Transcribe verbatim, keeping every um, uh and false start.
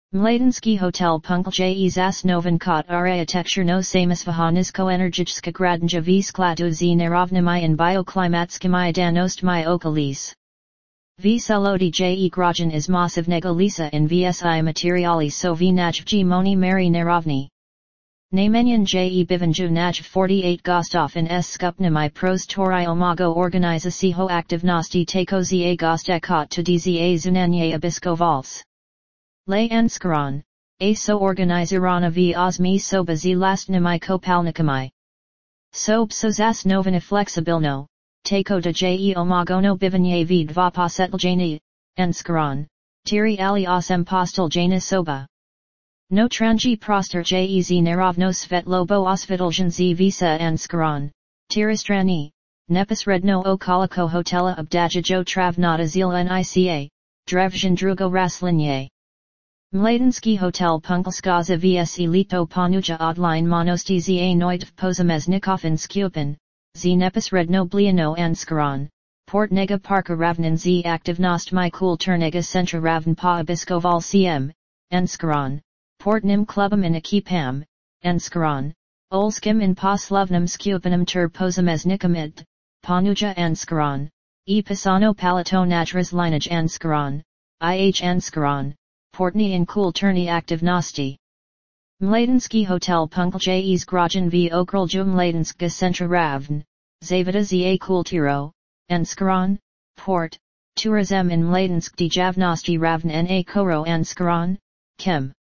Mladenski Hotel Punkl je zasnoven kot architecturno samosvahanisko energetska gradnja v skladu z nerovnimi bioklimatskimi danostima okolis. V celoti je građan iz masivnego lisa in vsi materiali so v najvji moni mari nerovni. Namenjen je bivanju najv forty-eight gostov in s skupnimi prostori omago organizacijo aktivnosti tako za goste kot tudi za zunanje obiskovalce. Le Enskaran, a so organizirana v osmi soba z lastnimi kopalnikami. Sob so zasnovana flexibilno, tako da je omagono bivanje v dva posetljenja, Enskaran, tiri ali osem posteljena soba. No tranji prostor je z nerovno svetlobo osvetljen z visa Enskaran, tiristrani, neposredno okoliko hotela obdajajo travnata zil nica, drevjan drugo raslinje. Mladenski Hotel Punkl skaza vs elito ponuja online monosti za noit v pozameznikov skupin, z neposredno bliano Enskaran, portnega parka ravnin z aktivnostmi kulturnega centra ravn pa obiskoval cm, Enskaran, portnim klubom in ekipam, Enskaran, olskim in poslovnim skupinam ter pozameznikom id, ponuja Enskaran, e pisano palato najraz linaj Enskaran, ih Enskaran. Portni in kulturni aktivnosti. Mladenski Hotel Punkl je zgrađen v okrilju Mladenska centra ravn, zavida za kulturo, Enskaran, port, turizm in Mladensk dijavnosti ravn na koro Enskaran, Kim.